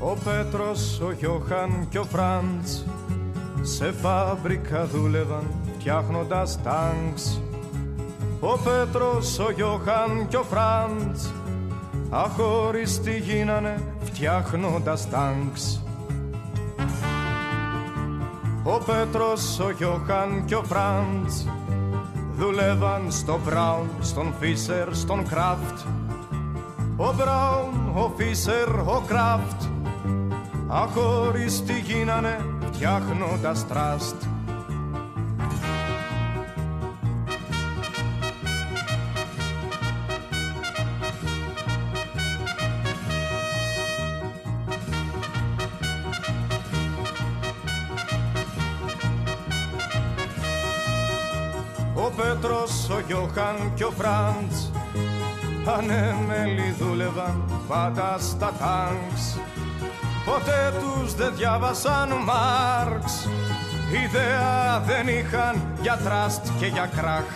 Ο Πέτρος, ο Γιώχαν και ο Φραντς σε φάμπρικα δούλευαν φτιάχνοντας τάγκς. Ο Πέτρος, ο Γιώχαν και ο Φραντς αχώριστοι γίνανε φτιάχνοντας τάγκς. Ο Πέτρος, ο Γιώχαν και ο Φραντς δουλεύαν στο Μπράουν, στον Φίσερ, στον Κράφτ. Ο Μπράουν, ο Φίσερ, ο Κράφτ αχώριστοι γίνανε φτιάχνοντας τραστ. Ο Πέτρος, ο Γιώχαν και ο Φραντς ανέμελοι δούλευαν πάντα στα τάγκς. Ποτέ τους δεν διάβασαν Μάρξ, ιδέα δεν είχαν για τραστ και για κράχ.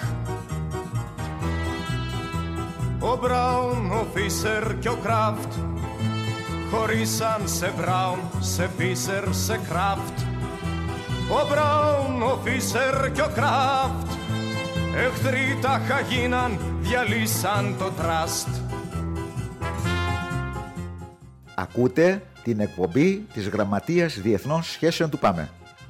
Ο Μπράουν, ο Φίσερ και ο Κράφτ χωρίσαν σε Μπράουν, σε Φίσερ, σε Κράφτ. Ο Μπράουν, ο Φίσερ και ο Κράφτ εχθροί τάχα γίναν, διαλύσαν το τραστ. Ακούτε την εκπομπή της Γραμματείας Διεθνών Σχέσεων του ΠΑΜΕ.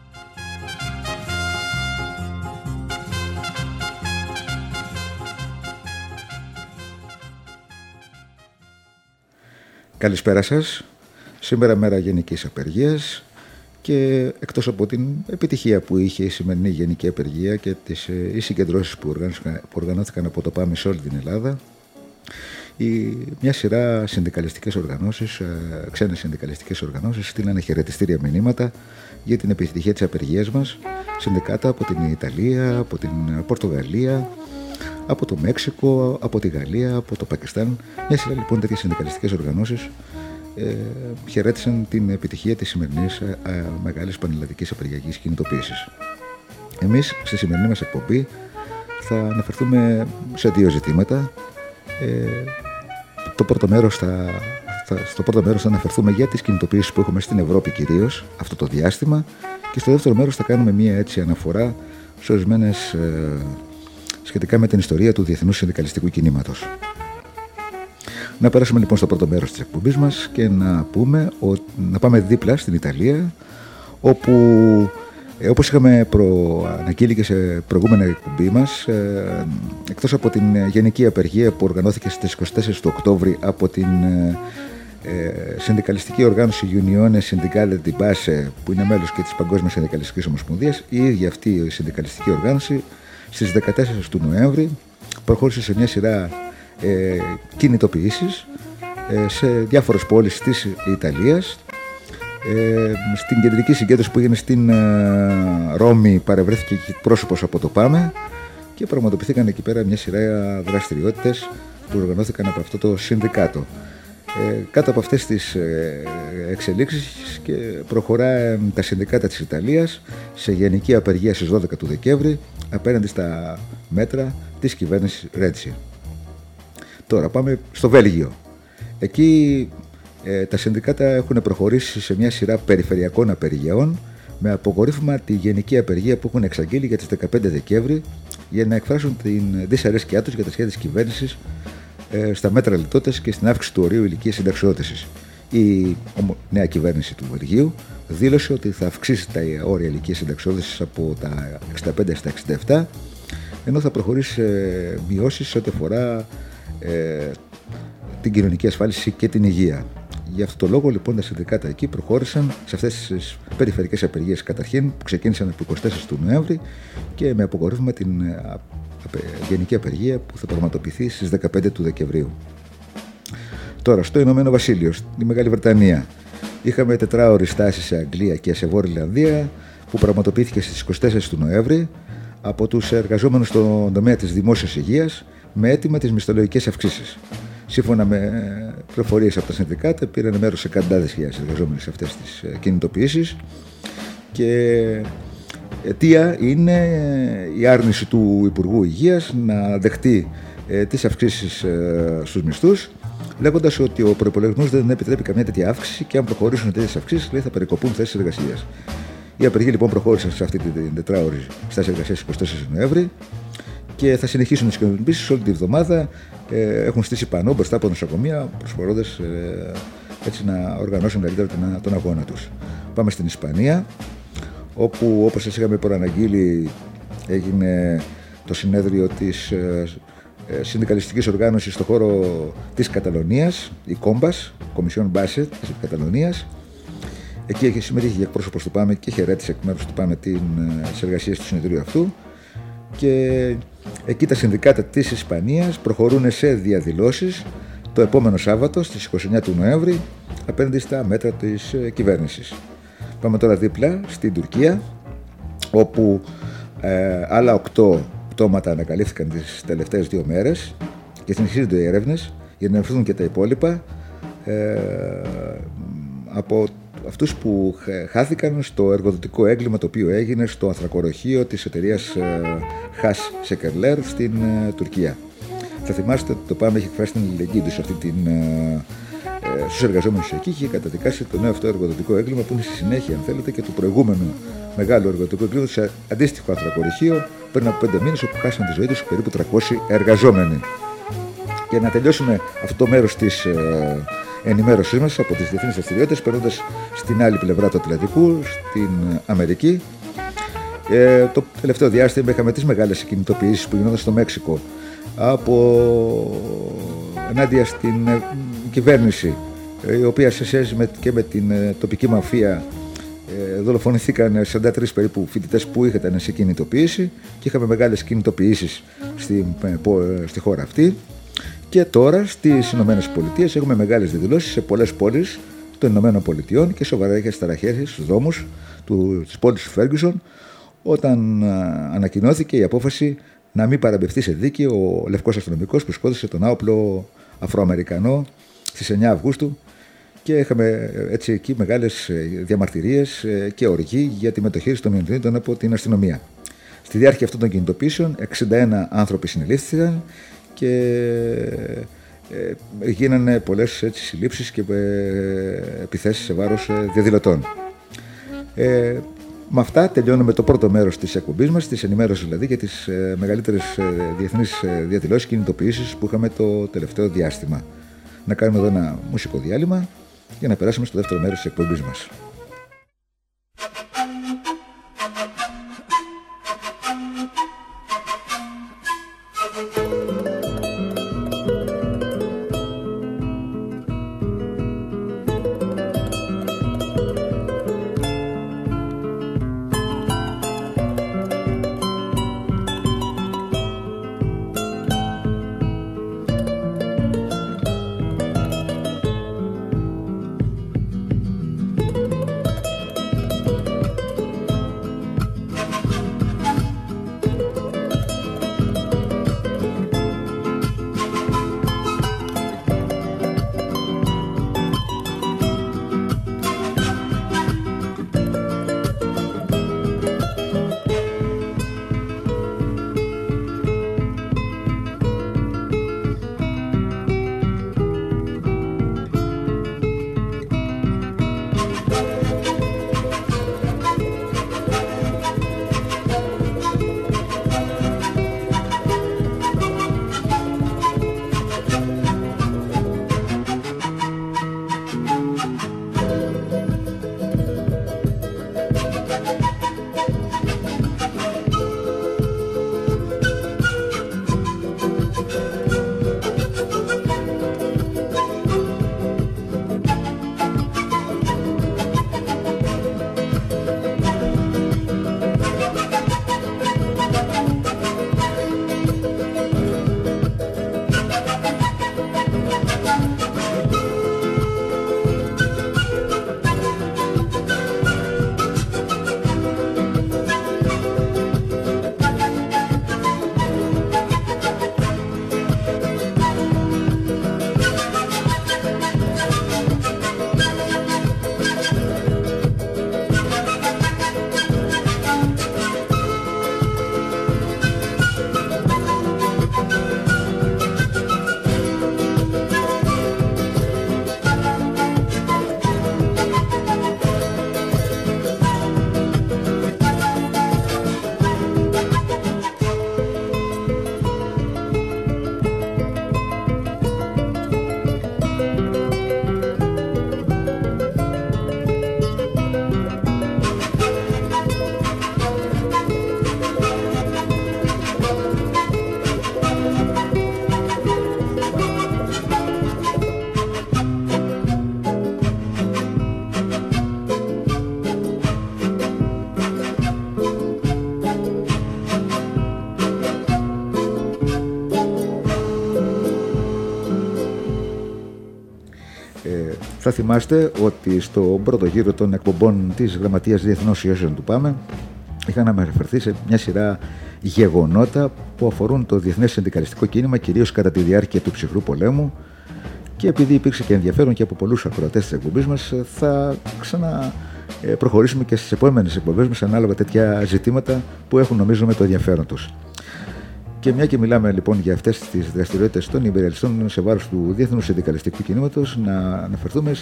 Καλησπέρα σας. Σήμερα μέρα γενικής απεργίας και εκτός από την επιτυχία που είχε η σημερινή γενική απεργία και οι συγκεντρώσεις που οργανώθηκαν από το ΠΑΜΕ σε όλη την Ελλάδα, μια σειρά συνδικαλιστικές οργανώσεις, ξένες συνδικαλιστικές οργανώσεις στείλανε χαιρετιστήρια μηνύματα για την επιτυχία της απεργίας μας. Συνδικάτα από την Ιταλία, από την Πορτογαλία, από το Μέξικο, από τη Γαλλία, από το Πακιστάν. Μια σειρά λοιπόν τέτοιες συνδικαλιστικές οργανώσεις χαιρέτησαν την επιτυχία της σημερινής μεγάλης πανελλαδικής απεργιακής κινητοποίησης. Εμείς στη σημερινή μας εκπομπή θα αναφερθούμε σε δύο ζητήματα. Στο πρώτο μέρος θα αναφερθούμε για τις κινητοποιήσεις που έχουμε στην Ευρώπη κυρίως αυτό το διάστημα, και στο δεύτερο μέρος θα κάνουμε μία έτσι αναφορά σε ορισμένες σχετικά με την ιστορία του διεθνούς συνδικαλιστικού κινήματος. Να περάσουμε λοιπόν στο πρώτο μέρος της εκπομπής μας και να πάμε δίπλα στην Ιταλία, όπου όπως είχαμε αναγγείλει και σε προηγούμενα εκπομπή μας, εκτός από την γενική απεργία που οργανώθηκε στις 24 του Οκτώβρη από την συνδικαλιστική οργάνωση Unione Sindacale di Base, που είναι μέλος και της Παγκόσμιας Συνδικαλιστικής Ομοσπονδίας, η ίδια αυτή η συνδικαλιστική οργάνωση στις 14 του Νοέμβρη προχώρησε σε μια σειρά κινητοποιήσεις σε διάφορες πόλεις της Ιταλίας. Στην κεντρική συγκέντρωση που έγινε στην Ρώμη παρευρέθηκε και πρόσωπος από το ΠΑΜΕ και πραγματοποιήθηκαν εκεί πέρα μια σειρά δραστηριότητες που οργανώθηκαν από αυτό το συνδικάτο. Κάτω από αυτές τις εξελίξεις και προχωρά τα συνδικάτα της Ιταλίας σε γενική απεργία στις 12 του Δεκέμβρη απέναντι στα μέτρα της κυβέρνησης Ρέντσι. Τώρα πάμε στο Βέλγιο. Εκεί τα συνδικάτα έχουν προχωρήσει σε μια σειρά περιφερειακών απεργιών με αποκορύφωμα τη γενική απεργία που έχουν εξαγγείλει για τις 15 Δεκέμβρη για να εκφράσουν την δυσαρέσκειά τους για τα σχέδια της κυβέρνησης στα μέτρα λιτότητας και στην αύξηση του ορίου ηλικίας συνταξιοδότησης. Η νέα κυβέρνηση του Βελγίου δήλωσε ότι θα αυξήσει τα όρια ηλικίας συνταξιοδότησης από τα 65 στα 67, ενώ θα προχωρήσει σε μειώσεις σε ό,τι αφορά την κοινωνική ασφάλιση και την υγεία. Γι' αυτό το λόγο λοιπόν τα συνδικάτα εκεί προχώρησαν σε αυτές τις περιφερειακές απεργίες καταρχήν που ξεκίνησαν από 24 του Νοέμβρη και με αποκορύφωμα την γενική απεργία που θα πραγματοποιηθεί στις 15 του Δεκεμβρίου. Τώρα στο Ηνωμένο Βασίλειο, στη Μεγάλη Βρετανία, είχαμε τετράωρη στάση σε Αγγλία και σε Βόρεια Ιρλανδία που πραγματοποιήθηκε στις 24 του Νοέμβρη από τους εργαζόμενους στον τομέα της δημόσιας υγείας με αίτημα τις μισθολογικές αυξήσεις. Σύμφωνα με πληροφορίες από τα συνδικάτα, πήραν μέρος σε εκατοντάδες χιλιάδες εργαζόμενοι σε αυτές τις κινητοποιήσεις και αιτία είναι η άρνηση του Υπουργού Υγείας να δεχτεί τις αυξήσεις στους μισθούς λέγοντας ότι ο προϋπολογισμός δεν επιτρέπει καμία τέτοια αύξηση και αν προχωρήσουν τέτοιες αυξήσεις, λέει, θα περικοπούν θέσεις εργασίας. Οι απεργοί λοιπόν προχώρησαν σε αυτή την τετράωρη στάση εργασίας 24 Νοέμβρη και θα συνεχίσουν τις κοινωνικές όλη τη βδομάδα. Έχουν στήσει πανό μπροστά από νοσοκομεία, προσφορώντας έτσι να οργανώσουν καλύτερα τον αγώνα τους. Πάμε στην Ισπανία, όπου όπως σας είχαμε προαναγγείλει έγινε το συνέδριο της συνδικαλιστικής οργάνωσης στον χώρο της Καταλωνίας, η Κόμπας, Κομισιόν Μπάσετ της Καταλωνίας. Εκεί συμμετείχε και εκπρόσωπος του ΠΑΜΕ και χαιρέτησε εκ μέρους του ΠΑΜΕ τις εργασίες του συνεδρίου αυτού. Και εκεί τα συνδικάτα της Ισπανίας προχωρούν σε διαδηλώσεις το επόμενο Σάββατο στις 29 του Νοέμβρη απέναντι στα μέτρα της κυβέρνησης. Πάμε τώρα δίπλα στην Τουρκία, όπου άλλα 8 πτώματα ανακαλύφθηκαν τις τελευταίες 2 μέρες και συνεχίζονται οι έρευνες για να εμφανιστούν και τα υπόλοιπα από αυτούς που χάθηκαν στο εργοδοτικό έγκλημα το οποίο έγινε στο ανθρακοροχείο της εταιρείας Has Sekerler στην Τουρκία. Θα θυμάστε ότι το ΠΑΜΕ έχει εκφράσει την αλληλεγγύη του σε αυτή στους εργαζόμενους εκεί και καταδικάσει το νέο αυτό εργοδοτικό έγκλημα που είναι στη συνέχεια, αν θέλετε, και του προηγούμενου μεγάλου εργοδοτικού έγκλημα σε αντίστοιχο ανθρακορυχείο πριν από 5 μήνες, όπου χάσαν τη ζωή τους περίπου 300 εργαζόμενοι. Και να τελειώσουμε αυτό το μέρος της ενημέρωσής μας από τις διεθνείς δραστηριότητες, περνώντας στην άλλη πλευρά του Ατλαντικού, στην Αμερική. Το τελευταίο διάστημα είχαμε τις μεγάλες κινητοποιήσεις που γινόταν στο Μέξικο ενάντια στην κυβέρνηση, η οποία σε σχέση και με την τοπική μαφία δολοφονηθήκαν 43 περίπου φοιτητές που είχαν σε κινητοποίηση και είχαμε μεγάλες κινητοποιήσεις στη χώρα αυτή. Και τώρα στις Ηνωμένες Πολιτείες έχουμε μεγάλες διαδηλώσεις σε πολλές πόλεις των Ηνωμένων Πολιτειών και σοβαρές ταραχές στους δρόμους της πόλης του Φέργκουσον, όταν ανακοινώθηκε η απόφαση να μην παραμπευθεί σε δίκη ο λευκός αστυνομικός που σκότωσε τον άοπλο Αφροαμερικανό στις 9 Αυγούστου, και είχαμε έτσι εκεί μεγάλες διαμαρτυρίες και οργή για τη μεταχείριση των μειονοτήτων από την αστυνομία. Στη διάρκεια αυτών των κινητοποιήσεων 61 άνθρωποι συνελήφθηκαν και γίνανε πολλές έτσι συλλήψεις και επιθέσεις σε βάρος διαδηλωτών. Με αυτά τελειώνουμε το πρώτο μέρος της εκπομπής μας, της ενημέρωσης δηλαδή για τις μεγαλύτερες διεθνείς διαδηλώσεις και κινητοποιήσεις που είχαμε το τελευταίο διάστημα. Να κάνουμε εδώ ένα μουσικό διάλειμμα για να περάσουμε στο δεύτερο μέρος της εκπομπής μας. Θα θυμάστε ότι στο πρώτο γύρο των εκπομπών της Γραμματείας Διεθνώς Ιώσεων του ΠΑΜΕ είχαν αναφερθεί σε μια σειρά γεγονότα που αφορούν το διεθνές συνδικαλιστικό κίνημα, κυρίως κατά τη διάρκεια του ψυχρού πολέμου, και επειδή υπήρξε και ενδιαφέρον και από πολλούς ακροατές της εκπομπής μας, θα προχωρήσουμε και στις επόμενες εκπομπές μας ανάλογα τέτοια ζητήματα που έχουν, νομίζουμε, το ενδιαφέρον τους. Και μια και μιλάμε λοιπόν για αυτές τις δραστηριότητες των υπεριαλιστών σε βάρος του διεθνούς συνδικαλιστικού κινήματος, να αναφερθούμε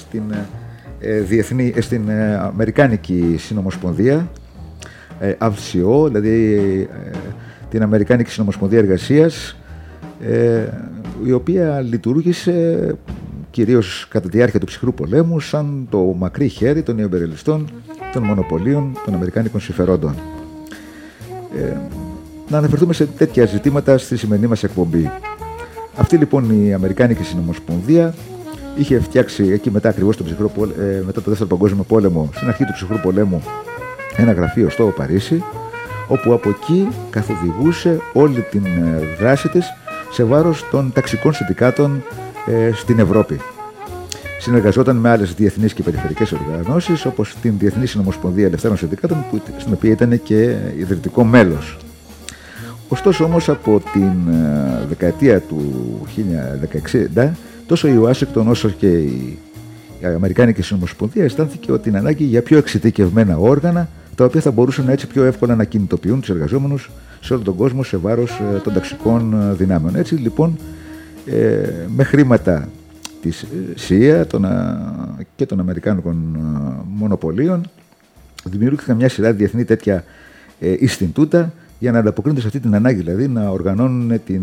στην Αμερικάνικη Συνομοσπονδία, AFCO, δηλαδή την Αμερικάνικη Συνομοσπονδία Εργασίας, η οποία λειτουργήσε κυρίως κατά τη διάρκεια του ψυχρού πολέμου σαν το μακρύ χέρι των υπεριαλιστών, των μονοπωλίων, των αμερικάνικων συμφερόντων. Να αναφερθούμε σε τέτοια ζητήματα στη σημερινή μας εκπομπή. Αυτή λοιπόν η Αμερικάνικη Συνομοσπονδία είχε φτιάξει εκεί μετά ακριβώς μετά το Δεύτερο Παγκόσμιο Πόλεμο, στην αρχή του ψυχρού πολέμου, ένα γραφείο στο Παρίσι, όπου από εκεί καθοδηγούσε όλη την δράση της σε βάρος των ταξικών συνδικάτων στην Ευρώπη. Συνεργαζόταν με άλλες διεθνείς και περιφερειακές οργανώσεις, όπως την Διεθνή Συνομοσπονδία Ελευθέρων Συνδικάτων, στην οποία ήταν και ιδρυτικό μέλος. Ωστόσο όμως από την δεκαετία του 1960, τόσο η Ουάσιγκτον όσο και η Αμερικάνικη Συνομοσπονδία αισθάνθηκε ότι την ανάγκη για πιο εξειδικευμένα όργανα, τα οποία θα μπορούσαν έτσι πιο εύκολα να κινητοποιούν τους εργαζόμενους σε όλο τον κόσμο σε βάρος των ταξικών δυνάμεων. Έτσι λοιπόν, με χρήματα της ΣΥΑ και των Αμερικάνικων μονοπωλίων, δημιουργήθηκαν μια σειρά διεθνή τέτοια ιστιντούτα για να ανταποκρίνονται σε αυτή την ανάγκη, δηλαδή να οργανώνουν την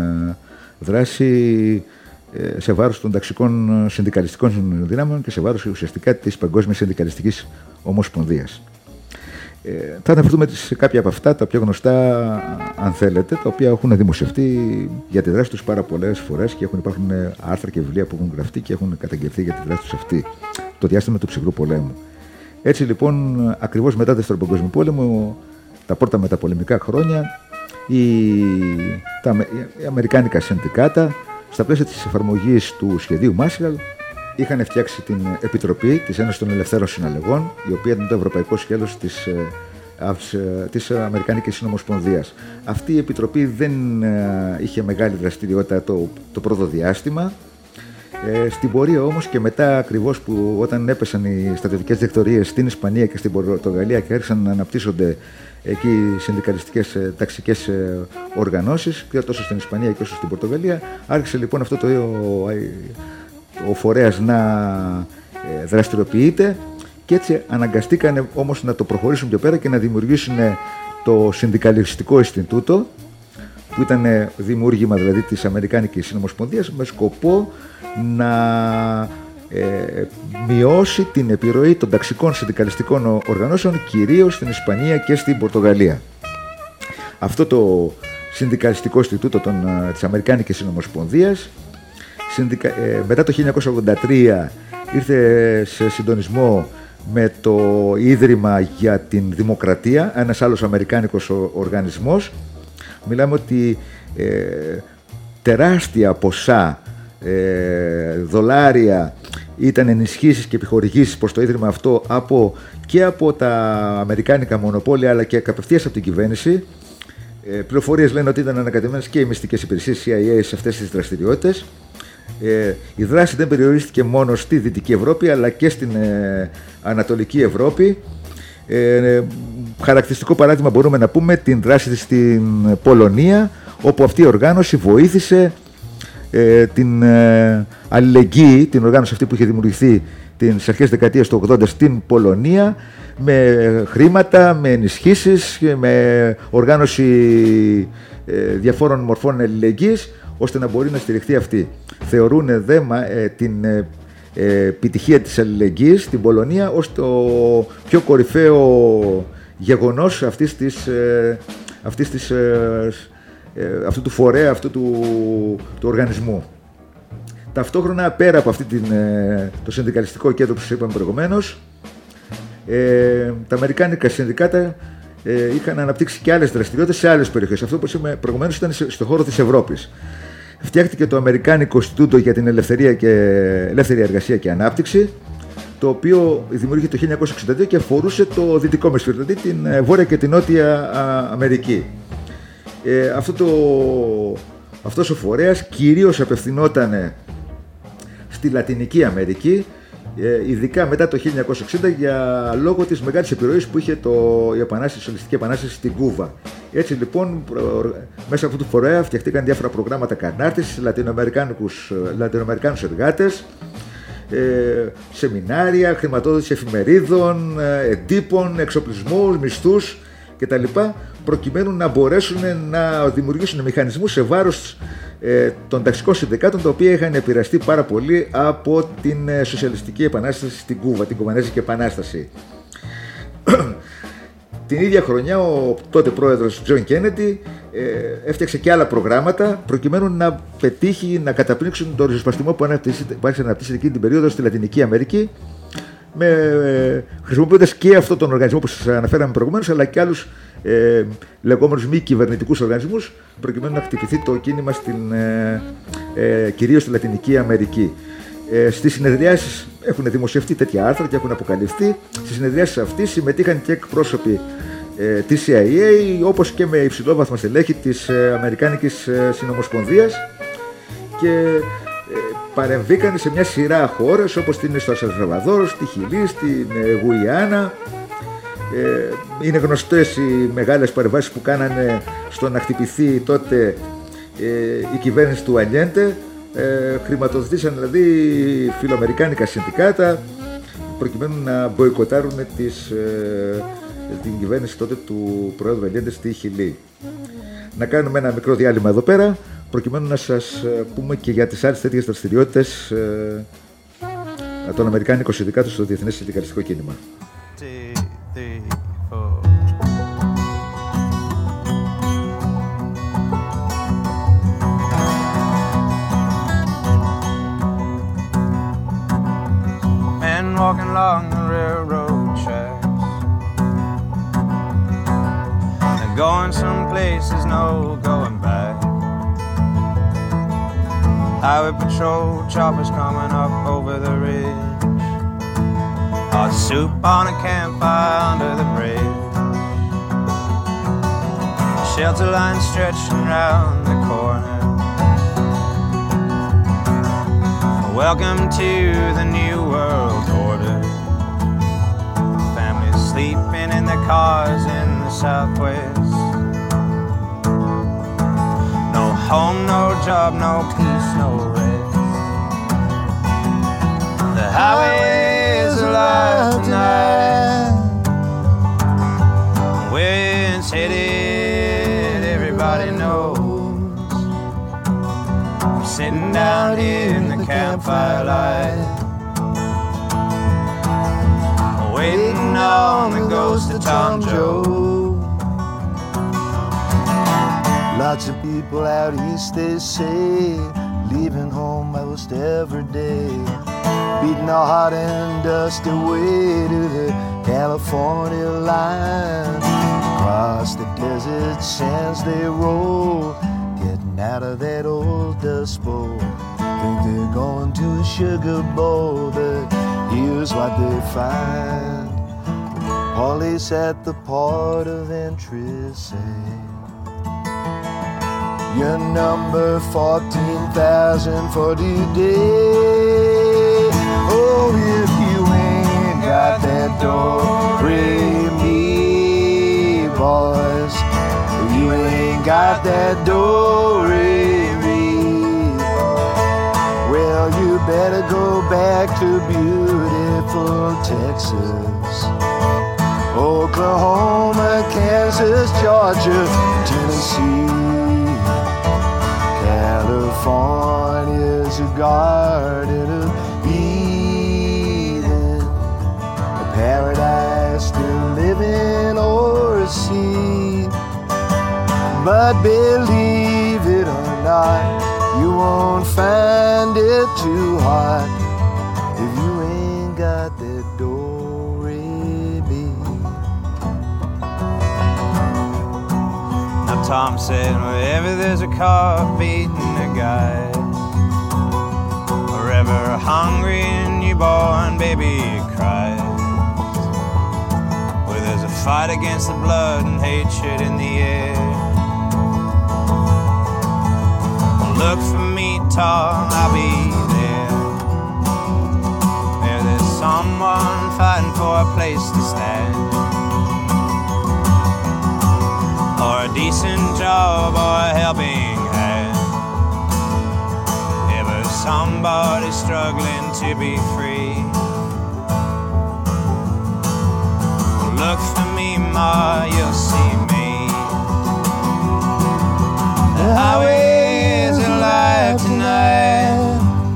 δράση σε βάρος των ταξικών συνδικαλιστικών δυνάμεων και σε βάρος ουσιαστικά της Παγκόσμιας Συνδικαλιστικής Ομοσπονδίας. Θα αναφερθούμε σε κάποια από αυτά, τα πιο γνωστά, αν θέλετε, τα οποία έχουν δημοσιευτεί για τη δράση τους πάρα πολλές φορές και υπάρχουν άρθρα και βιβλία που έχουν γραφτεί και έχουν καταγγελθεί για τη δράση τους αυτή το διάστημα του ψυχρού πολέμου. Έτσι λοιπόν, ακριβώς μετά το Δεύτερο Παγκόσμιο Πόλεμο, τα πρώτα μεταπολεμικά χρόνια, τα αμερικάνικα συνδικάτα, στα πλαίσια της εφαρμογής του σχεδίου Μάρσαλ, είχαν φτιάξει την Επιτροπή της Ένωσης των Ελευθέρων Συναλλαγών, η οποία ήταν το ευρωπαϊκό σκέλος της Αμερικάνικης Συνομοσπονδίας. Αυτή η Επιτροπή δεν είχε μεγάλη δραστηριότητα το πρώτο διάστημα. Στην πορεία όμως και μετά, ακριβώς που όταν έπεσαν οι στρατιωτικές δικτατορίες στην Ισπανία και στην Πορτογαλία και άρχισαν να αναπτύσσονται εκεί συνδικαλιστικές ταξικές οργανώσεις, τόσο στην Ισπανία και όσο στην Πορτογαλία, άρχισε λοιπόν αυτό ο φορέας να δραστηριοποιείται, και έτσι αναγκαστήκανε όμως να το προχωρήσουν πιο πέρα και να δημιουργήσουν το Συνδικαλιστικό Ινστιτούτο, που ήταν δημιούργημα δηλαδή της Αμερικάνικης Συνομοσπονδίας, με σκοπό να μειώσει την επιρροή των ταξικών συνδικαλιστικών οργανώσεων, κυρίως στην Ισπανία και στην Πορτογαλία. Αυτό το Συνδικαλιστικό Ινστιτούτο της Αμερικάνικης Συνομοσπονδίας μετά το 1983 ήρθε σε συντονισμό με το Ίδρυμα για την Δημοκρατία, ένας άλλος αμερικάνικος οργανισμός. Μιλάμε ότι τεράστια ποσά δολάρια ήταν ενισχύσεις και επιχορηγήσεις προς το Ίδρυμα αυτό και από τα αμερικάνικα μονοπόλια, αλλά και απευθείας από την κυβέρνηση. Πληροφορίες λένε ότι ήταν ανακατεμένες και οι μυστικές υπηρεσίες CIA σε αυτές τις δραστηριότητες. Η δράση δεν περιορίστηκε μόνο στη Δυτική Ευρώπη, αλλά και στην Ανατολική Ευρώπη. Χαρακτηριστικό παράδειγμα μπορούμε να πούμε την δράση της στην Πολωνία, όπου αυτή η οργάνωση βοήθησε την αλληλεγγύη, την οργάνωση αυτή που είχε δημιουργηθεί στις αρχές δεκαετίας του 80 στην Πολωνία, με χρήματα, με ενισχύσεις, με οργάνωση διαφόρων μορφών αλληλεγγύης, ώστε να μπορεί να στηριχθεί αυτή. Θεωρούν την επιτυχία της αλληλεγγύης στην Πολωνία ως το πιο κορυφαίο γεγονός αυτού του φορέα, αυτού του οργανισμού. Ταυτόχρονα, πέρα από το συνδικαλιστικό κέντρο που σας είπαμε προηγουμένως, τα αμερικάνικα συνδικάτα είχαν αναπτύξει και άλλες δραστηριότητες σε άλλες περιοχές. Αυτό που είπαμε προηγουμένως ήταν στον χώρο της Ευρώπης. φτιάχτηκε το Αμερικάνικο Ινστιτούτο για την Ελεύθερη Εργασία και Ανάπτυξη, το οποίο δημιουργήθηκε το 1962 και αφορούσε το δυτικό μεσημέρι, δηλαδή την Βόρεια και την Νότια Αμερική. Αυτός ο φορέας κυρίως απευθυνόταν στη Λατινική Αμερική, ειδικά μετά το 1960 για λόγω της μεγάλης επιρροής που είχε η Σοσιαλιστική Επανάσταση στην Κούβα. Έτσι λοιπόν μέσα από αυτό το φορέα φτιαχτήκαν διάφορα προγράμματα κατάρτισης Λατινοαμερικάνους εργάτες, σεμινάρια, χρηματοδότηση εφημερίδων, εντύπων, εξοπλισμούς, μισθούς κτλ. Προκειμένου να μπορέσουν να δημιουργήσουν μηχανισμούς σε βάρος των ταξικών συνδικάτων, τα οποία είχαν επηρεαστεί πάρα πολύ από την Σοσιαλιστική Επανάσταση στην Κούβα, την Κουβανέζικη Επανάσταση. Την ίδια χρονιά ο τότε πρόεδρος Τζον Κέννεντι έφτιαξε και άλλα προγράμματα προκειμένου να πετύχει να καταπνίξουν τον ριζοσπαστισμό που άρχισε να αναπτύσσεται εκείνη την περίοδο στη Λατινική Αμερική, χρησιμοποιώντας και αυτόν τον οργανισμό που σας αναφέραμε προηγουμένως, αλλά και άλλους λεγόμενους μη κυβερνητικούς οργανισμούς, προκειμένου να χτυπηθεί το κίνημα κυρίως στη Λατινική Αμερική. Στις συνεδριάσεις έχουν δημοσιευτεί τέτοια άρθρα και έχουν αποκαλυφθεί. Στις συνεδριάσεις αυτές συμμετείχαν και εκπρόσωποι της CIA, όπως και με υψηλόβαθμα στελέχη της Αμερικάνικης Συνομοσπονδίας, και παρεμβήκαν σε μια σειρά χώρες όπως είναι στο Σαλβαδόρ, στη Χιλή, στην Γουιάννα. Είναι γνωστές οι μεγάλες παρεμβάσεις που κάνανε στο να χτυπηθεί τότε η κυβέρνηση του Αλιέντε. Χρηματοδοτήσαν δηλαδή φιλοαμερικάνικα συνδικάτα προκειμένου να μποϊκοτάρουν την κυβέρνηση τότε του Προέδρου Αλιέντε στη Χιλή. Να κάνουμε ένα μικρό διάλειμμα εδώ πέρα προκειμένου να σας πούμε και για τις άλλες τέτοιες δραστηριότητες των Αμερικάνικων συνδικάτων στο διεθνές συνδικαλιστικό κίνημα. Walking along the railroad tracks, and going some places, no going back. Highway patrol choppers coming up over the ridge, hot soup on a campfire under the bridge, shelter line stretching round the corner. Welcome to the new world order. Families sleeping in their cars in the Southwest. No home, no job, no peace, no rest. The highway is alive tonight. Where it's headed, everybody knows. Sitting down here in the campfire light, waiting on the ghost of Tom Joe. Lots of people out east, they say, leaving home most every day, beating our hot and dusty way to the California line. Across the desert sands they roll, out of that old dust bowl. Think they're going to a sugar bowl, but here's what they find. Police at the port of entry say, you're number 14,000 for today. Oh, if you ain't got that do-re-mi, boys, you ain't got that do-re-mi, well, you better go back to beautiful Texas, Oklahoma, Kansas, Georgia, Tennessee. California's a garden of Eden, a paradise to live in or see. But believe it or not, you won't find it too hard if you ain't got that do-re-mi. Now Tom said, wherever there's a car beating a guy, wherever a hungry and newborn baby cries, where there's a fight against the blood and hatred in the air, look for me, Tom, I'll be there. Where there's someone fighting for a place to stand, or a decent job, or a helping hand. Ever somebody struggling to be free. Look for me, Ma, you'll see me. The highways of life tonight,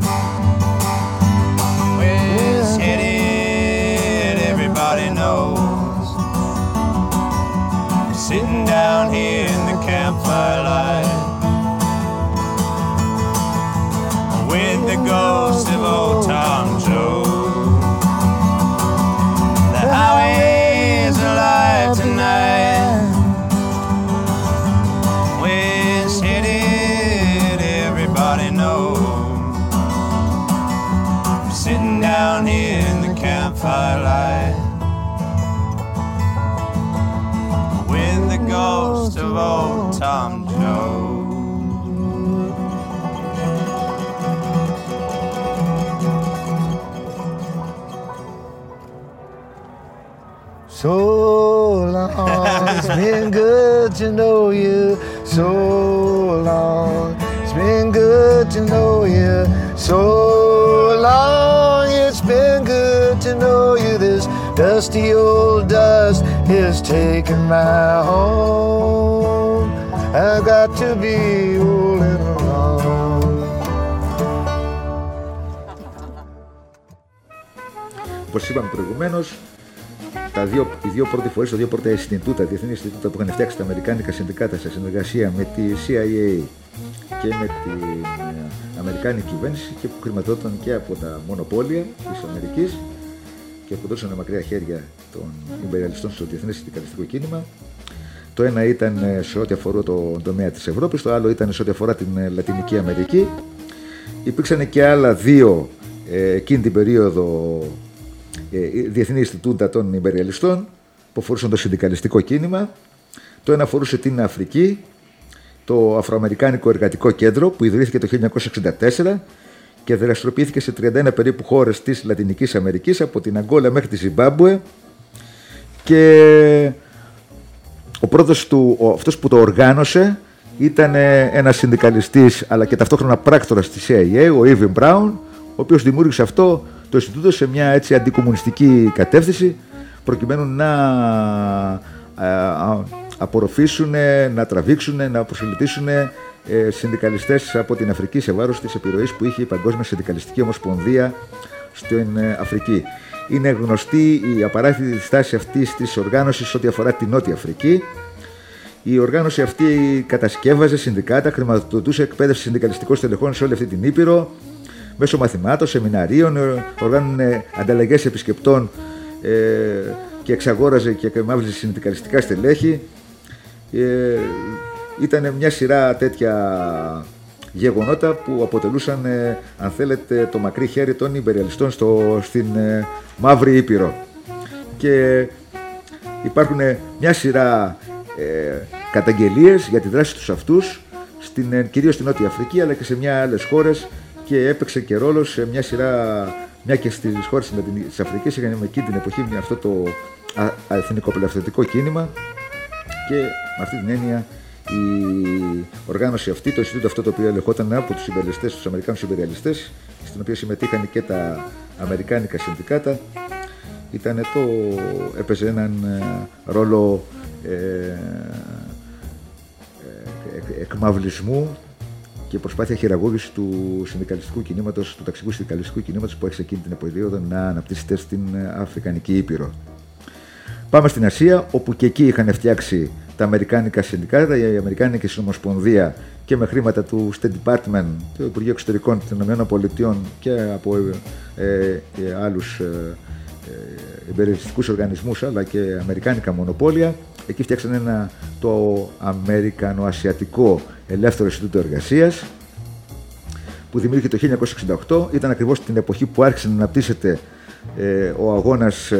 where it's headed, everybody knows. I'm sitting down here in the campfire light, with the ghost of old Tom Jones. The highways of life tonight, where it's headed, everybody knows. I'm sitting down here in the campfire light, with the ghost of old Tom Jones. So long, it's been good to know you. So long, it's been good to know you. So long, it's been good to know you. This dusty old dust is taking my home. I've got to be old and alone. Όπως είπαμε προηγουμένως, οι δύο πρώτοι φορείς, τα δύο πρώτα Ινστιτούτα, διεθνή Ινστιτούτα που είχαν φτιάξει τα αμερικάνικα συνδικάτα σε συνεργασία με τη CIA και με την αμερικάνικη κυβέρνηση και που χρηματοδόταν και από τα μονοπόλια της Αμερικής και που δώσανε μακριά χέρια των ιμπεριαλιστών στο διεθνές συνδικαλιστικό κίνημα. Το ένα ήταν σε ό,τι αφορά τον τομέα της Ευρώπης, το άλλο ήταν σε ό,τι αφορά την Λατινική Αμερική. Υπήρξαν και άλλα δύο εκείνη την περίοδο διεθνή Ινστιτούτα των Ιμπεριαλιστών που αφορούσαν το συνδικαλιστικό κίνημα. Το ένα αφορούσε την Αφρική, το Αφροαμερικάνικο Εργατικό Κέντρο που ιδρύθηκε το 1964 και δραστηριοποιήθηκε σε 31 περίπου χώρες της Λατινικής Αμερικής, από την Αγκόλα μέχρι τη Ζιμπάμπουε, και ο πρώτος αυτός που το οργάνωσε ήταν ένας συνδικαλιστής αλλά και ταυτόχρονα πράκτορας της CIA, ο Irving Brown, ο οποίος δημιούργησε αυτό το Ινστιτούτο σε μια έτσι αντικομμουνιστική κατεύθυνση, προκειμένου να απορροφήσουν, να τραβήξουν, να προσελκύσουν συνδικαλιστές από την Αφρική σε βάρος της επιρροής που είχε η Παγκόσμια Συνδικαλιστική Ομοσπονδία στην Αφρική. Είναι γνωστή η απαράδεκτη στάση αυτής της οργάνωσης ό,τι αφορά την Νότια Αφρική. Η οργάνωση αυτή κατασκεύαζε συνδικάτα, χρηματοδοτούσε εκπαίδευση συνδικαλιστικών στελεχών σε όλη αυτή την Ήπειρο, μέσω μαθημάτων, σεμιναρίων, οργάνωνε ανταλλαγές επισκεπτών και εξαγόραζε και μαύριζε συνδικαλιστικά στελέχη. Ήταν μια σειρά τέτοια γεγονότα που αποτελούσαν, αν θέλετε, το μακρύ χέρι των ιμπεριαλιστών στην Μαύρη Ήπειρο. Και υπάρχουν μια σειρά καταγγελίες για τη δράση τους αυτούς, κυρίως στην Νότια Αφρική αλλά και σε μια άλλες χώρες, και έπαιξε και ρόλο σε μια σειρά, μια και στις χώρες της Αφρικής είχαν εκείνη την εποχή αυτό το εθνικοπελευθερωτικό κίνημα, και με αυτή την έννοια η οργάνωση αυτή, το Ινστιτούτο αυτό, το οποίο ελεγχόταν από τους ιμπεριαλιστές, τους Αμερικάνους ιμπεριαλιστές, στην οποία συμμετείχαν και τα αμερικάνικα συνδικάτα, έπαιζε έναν ρόλο εκμαυλισμού και προσπάθεια χειραγώγηση του συνδικαλιστικού κινήματος, του ταξικού συνδικαλιστικού κινήματος που έχει εκείνη την περίοδο να αναπτύσσεται στην Αφρικανική Ήπειρο. Πάμε στην Ασία, όπου και εκεί είχαν φτιάξει τα αμερικάνικα συνδικάτα, η Αμερικάνικη Συνομοσπονδία, και με χρήματα του State Department, του Υπουργείου Εξωτερικών των ΗΠΑ και από άλλους υπερελιστικούς οργανισμούς αλλά και αμερικάνικα μονοπόλια. Εκεί φτιάξαν το Αμερικανοασιατικό Ελεύθερο Ινστιτούτο Εργασίας, που δημιουργήθηκε το 1968. Ήταν ακριβώς την εποχή που άρχισε να αναπτύσσεται ο αγώνας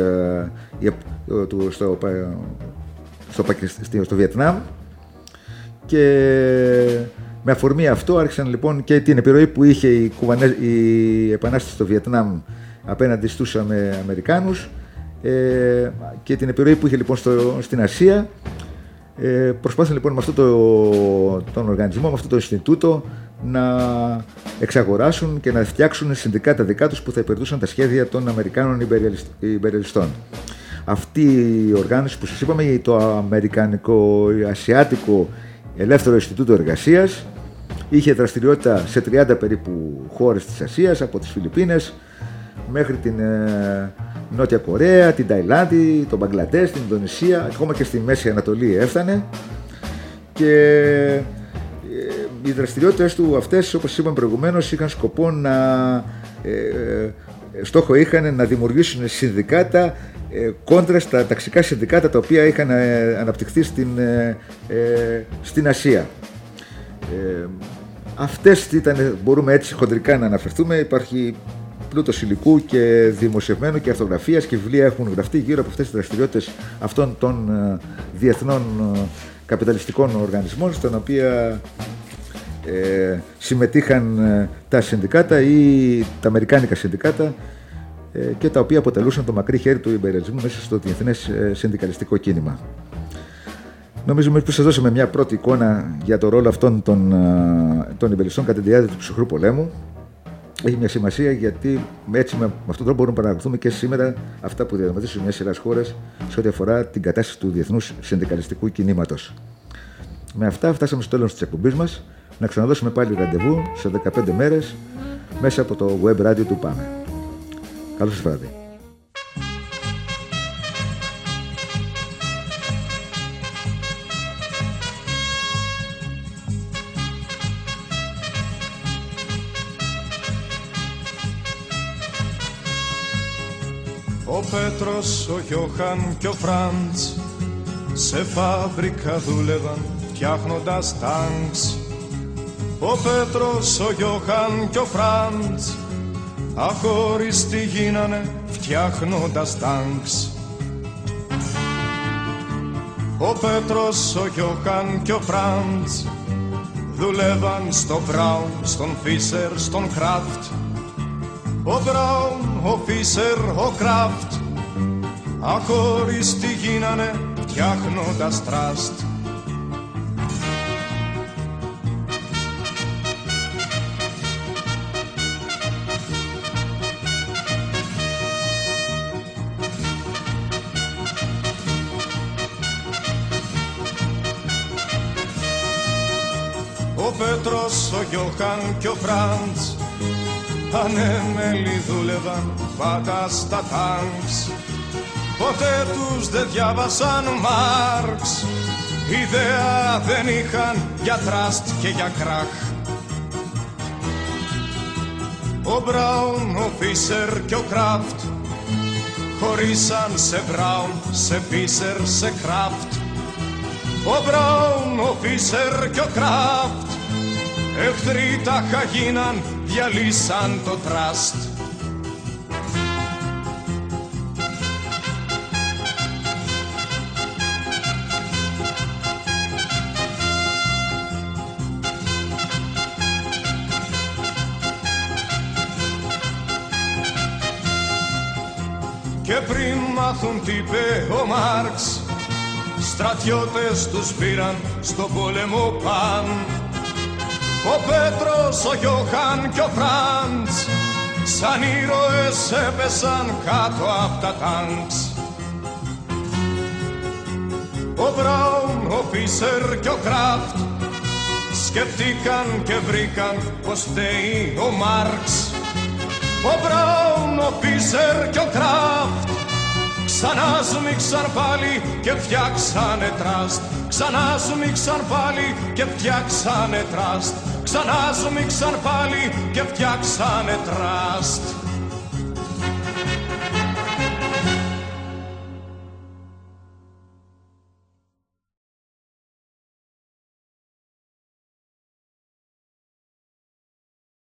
στο Βιετνάμ, και με αφορμή αυτό άρχισαν λοιπόν και την επιρροή που είχε η επανάσταση στο Βιετνάμ απέναντι στους Αμερικάνους και την επιρροή που είχε λοιπόν στην Ασία. Προσπάθησαν λοιπόν με αυτό τον οργανισμό, με αυτό το Ινστιτούτο, να εξαγοράσουν και να φτιάξουν συνδικάτα δικά τους που θα υπηρετούσαν τα σχέδια των Αμερικάνων υπερελιστών. Αυτή η οργάνωση που σας είπαμε, το Αμερικανικό-Ασιάτικο Ελεύθερο Ινστιτούτο Εργασίας, είχε δραστηριότητα σε 30 περίπου χώρες της Ασίας, από τις Φιλιππίνες μέχρι την Νότια Κορέα, την Ταϊλάνδη, τον Μπαγκλαντές, την Ινδονησία, ακόμα και στη Μέση Ανατολή έφτανε. Και οι δραστηριότητες του αυτές, όπως είπαμε προηγουμένως, είχαν σκοπό στόχο είχαν να δημιουργήσουν συνδικάτα κόντρα στα ταξικά συνδικάτα τα οποία είχαν αναπτυχθεί στην Ασία. Αυτές μπορούμε έτσι χοντρικά να αναφερθούμε. Υπάρχει πλούτος υλικού και δημοσιευμένου και αρθογραφίας και βιβλία έχουν γραφτεί γύρω από αυτές τις δραστηριότητες αυτών των διεθνών καπιταλιστικών οργανισμών, στον οποία συμμετείχαν τα συνδικάτα ή τα αμερικάνικα συνδικάτα και τα οποία αποτελούσαν το μακρύ χέρι του ιμπεριαλισμού μέσα στο διεθνές συνδικαλιστικό κίνημα. Νομίζουμε ότι σας δώσαμε μια πρώτη εικόνα για το ρόλο αυτών των ιμπεριστών κατά τη διάρκεια του ψυχρού πολέμου. Έχει μια σημασία, γιατί έτσι με αυτόν τον τρόπο μπορούμε να παρακολουθούμε και σήμερα αυτά που διαδραματίζουν μια σειρά χώρες σε ό,τι αφορά την κατάσταση του διεθνούς συνδικαλιστικού κινήματος. Με αυτά φτάσαμε στο τέλος της εκπομπής μας. Να ξαναδώσουμε πάλι ραντεβού σε 15 μέρες μέσα από το web radio του ΠΑΜΕ. Καλό σας βράδυ. Ο Πέτρος, ο Γιώχαν και ο Φραντς σε φάμπρικα δούλευαν φτιάχνοντας τάγκς. Ο Πέτρος, ο Γιώχαν και ο Φραντς αχωριστοί γίνανε φτιάχνοντας τάγκς. Ο Πέτρος, ο Γιώχαν και ο Φραντς δουλεύαν στο Μπράουν, στον Φίσερ, στον Κράφτ. Ο Μπράουν, ο Φίσερ, ο Κράφτ αχωριστοί γίνανε φτιάχνοντας τραστ. Ο Πέτρος, ο Γιώχαν και ο Φραντς ανέμελοι δούλευαν πάντα στα τάγκς. Ποτέ τους δεν διάβασαν Μάρξ, ιδέα δεν είχαν για τραστ και για κράχ. Ο Μπράουν, ο Φίσερ και ο Κράφτ χωρίσαν σε Μπράουν, σε Φίσερ, σε Κράφτ. Ο Μπράουν, ο Φίσερ και ο Κράφτ εχθροί τάχα γίναν, διαλύσαν το τραστ. Και πριν μάθουν τι είπε ο Μάρξ, στρατιώτες τους πήραν στον πόλεμο παν. Ο Πέτρος, ο Γιώχαν και ο Φραντς σαν ήρωες έπεσαν κάτω απ' τα τάγκς. Ο Μπράουν, ο Φίσερ και ο Κράφτ σκεφτήκαν και βρήκαν πως φταίει ο Μάρξ. Ο Μπράουν, ο Φίσερ και ο Κράφτ ξανά σμίξαν πάλι και φτιάξανε τραστ. Ξανά σμίξαν πάλι και φτιάξανε τραστ. Ξανά σμίξαν πάλι και φτιάξανε τραστ.